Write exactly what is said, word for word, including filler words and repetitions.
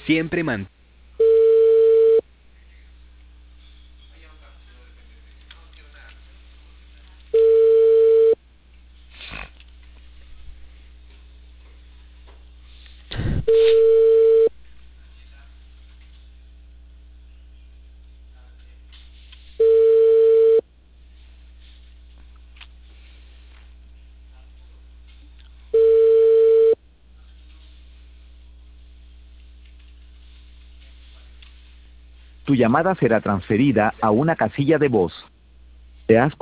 Siempre mantén. Tu llamada será transferida a una casilla de voz. ¿Te has